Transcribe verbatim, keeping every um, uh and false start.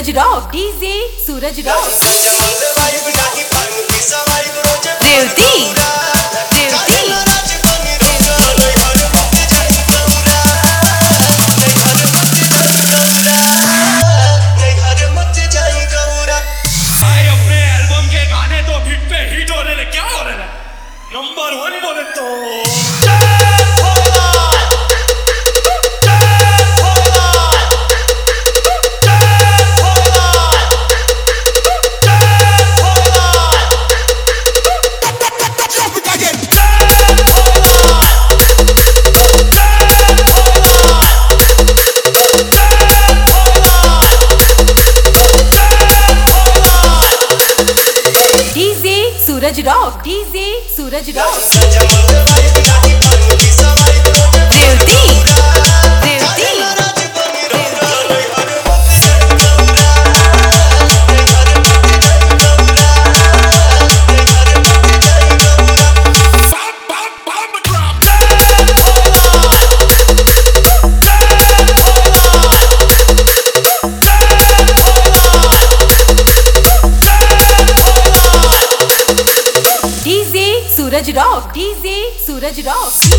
सूरज rock DJ Suraj rock Revati Revati number one बोले तो DJ Suraj rock DJ Suraj rock Revati Revati DJ Suraj rock DJ Suraj rock